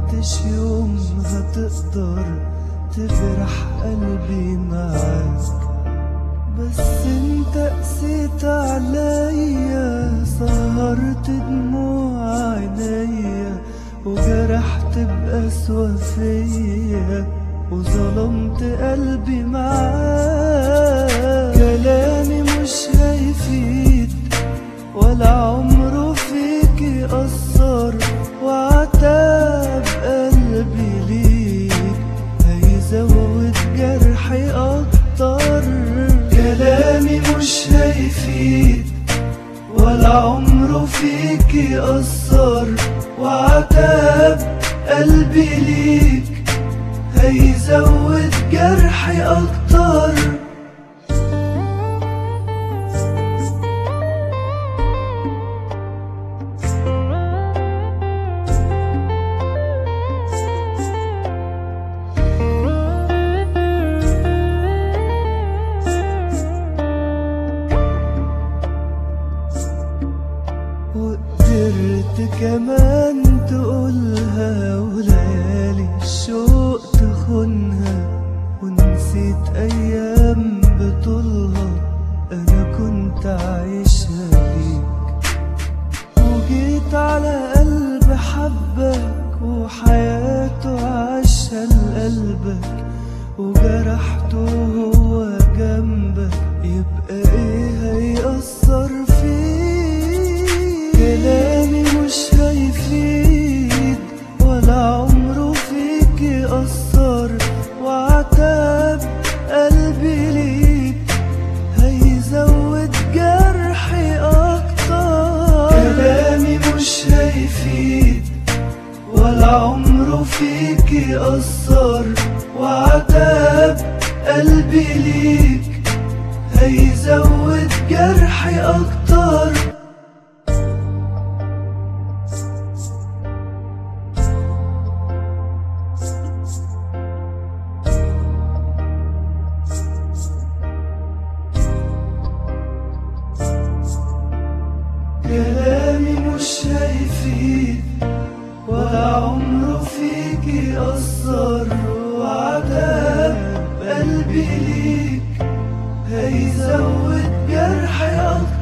كنتش يوم هتقدر تجرح قلبي معاك، بس انت قسيت عليا، سهرت دموع عينيا وجرحت بقسوة فيا وظلمت قلبي معاك. كلامي مش هيفيد ولا عمره فيكي أثر، وعتاب قلبي ليك هيزود جرحي أكتر. كلامي مش هيفيد ولا عمره فيكي أثر، وعتاب قلبي ليك هيزود جرحي أكتر. وقدرت كمان تقولها وليالي الشوق تخونها، ونسيت أيام بطولها أنا كنت عايشها بيك. وجيت على قلب حبك وحياته عاشها لقلبك، وجرحته وهو جنبك، يبقى ايه هيأثر فيك؟ كلامي مش هيفيد ولا عمره فيكي أثر، وعتاب قلبي ليك هيزود جرحي أكتر. كلامي مش هيفيد ولا عمره فيكي أثر، وعتاب قلبي ليك هيزود جرحي أكتر. كلامي مش هيفيد ولا عمره فيكي أثر، وعتاب قلبي ليك هيزود جرحي أكتر.